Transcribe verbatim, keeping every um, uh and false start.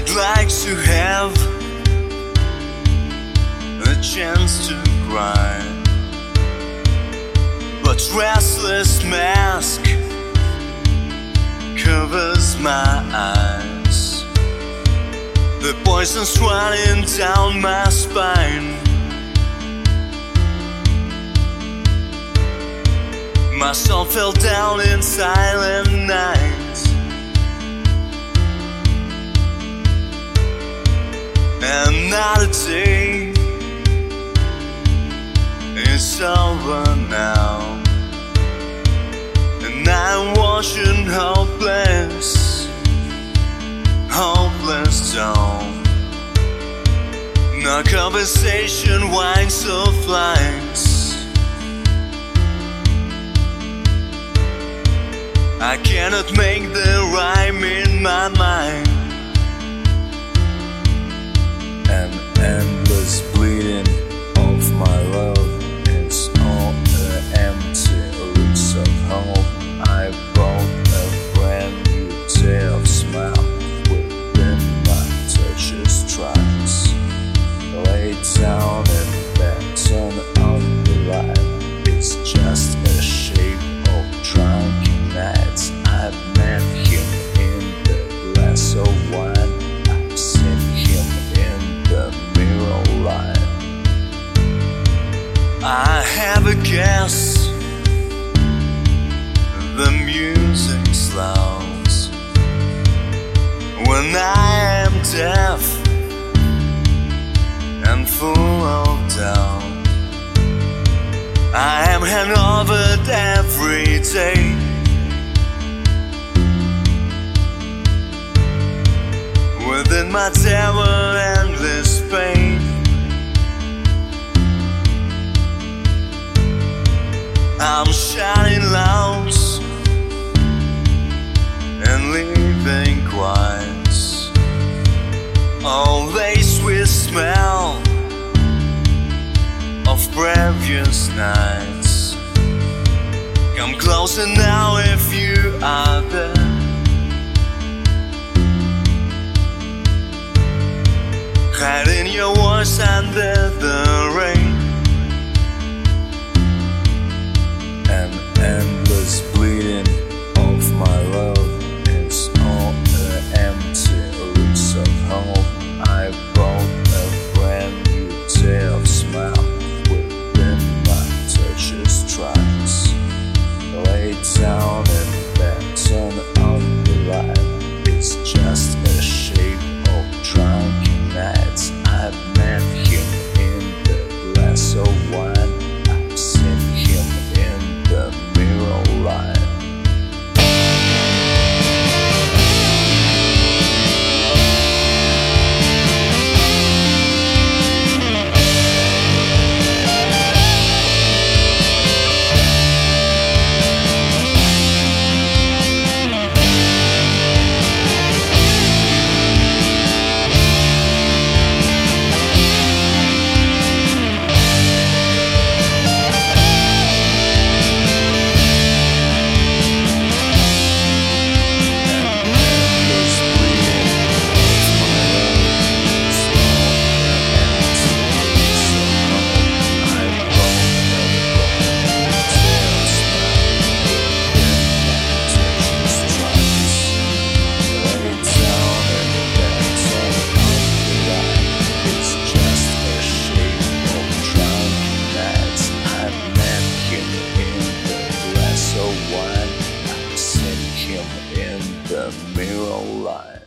I'd like to have a chance to cry, but restless mask covers my eyes. The poison's running down my spine. My soul fell down in silent night. Another day is over now, and I'm watching hopeless, hopeless dawn. No conversation winds of lights. I cannot make the rhyme in my mind. An endless bleeding of my love is all the empty roots of hope. I bought a brand new day of smile within my touch's tracks. Lay down and bed, turn on the light. It's just a shape of drunken nights. I've met him in the glass of wine. I've seen him in the mirror light. I have a guess. The music's loud when I am deaf and full of doubt. I am hangovered every day. Within my terror, endless pain. I'm shouting loud and leaving quiet. Always with smell of previous nights. Come closer now if you are there. Hiding your voice under the rain. An endless bleeding of my love is all the empty roots of hope. I bought a brand new day of smile within my touch's tracks. Lay down and bed, turn on the light. It's just a shape of drunken nights. I've met him in the glass of wine. I've seen him in the mirror light. I've seen him in the mirror light.